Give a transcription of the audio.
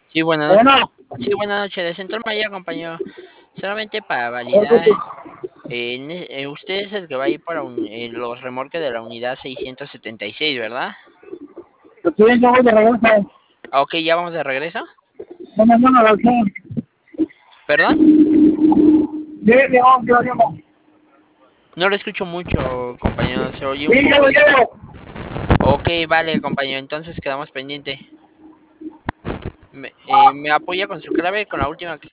Sí, buenas noches. Bueno, Sí, buenas noches. De Central Mayor, compañero. Solamente para validar, escucho. usted es el que va a ir para los remolques de la unidad 676, ¿verdad? Sí, yo voy de regreso. Ah, ok, ya vamos de regreso. No me llama la opción. ¿Perdón? Sí, digamos, yo llamo. No lo escucho mucho, compañero. Se oye un Sí, ya poco lo distante. llevo. Ok, vale, compañero. Entonces quedamos pendiente. ¿Me apoya con su clave con la última